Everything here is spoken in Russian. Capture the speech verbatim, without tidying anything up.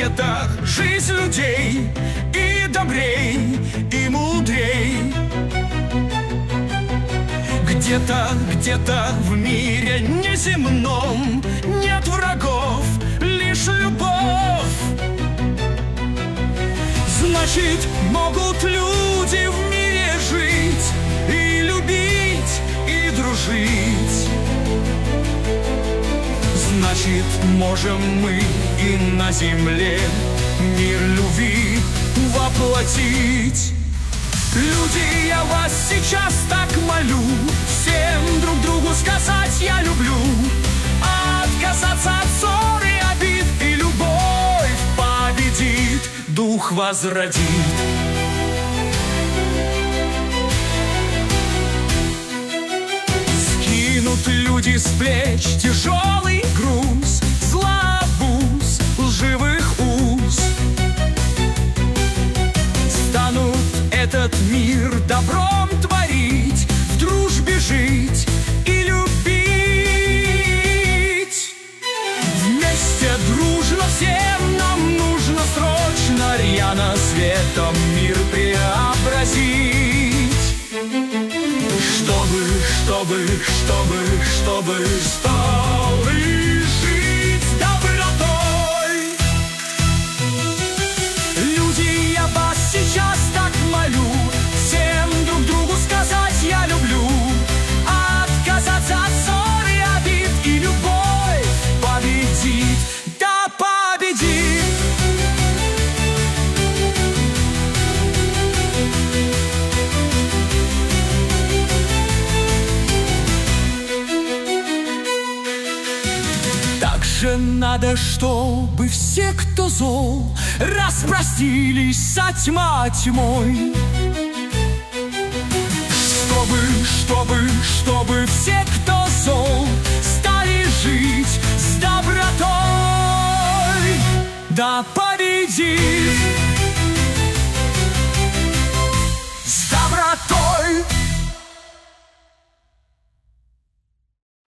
света жизнь людей и добрей, и мудрей. Где-то, где-то в мире неземном нет врагов, лишь любовь. Значит, могут люди в мире жить и любить, и дружить. Значит, можем мы и на земле мир любви воплотить. Люди, я вас сейчас так молю, всем друг другу сказать я люблю, отказаться от ссор и обид, и любовь победит, дух возродит. Скинут люди с плеч тяжелый груз, злобуз, лживых уз. Станут этот мир добром творить, в дружбе жить и любить. Вместе дружно всем нам нужно срочно рьяно светом мир преобразить. Чтобы, чтобы, чтобы, чтобы стал и жить добротой. Люди, я вас сейчас так молю, всем друг другу сказать я люблю, отказаться от ссор и обид, и любовь победит, да победит. Также надо, чтобы все, кто зол, распростились со тьма тьмой. Чтобы, чтобы, чтобы все, кто зол, стали жить с добротой, да победит с добротой.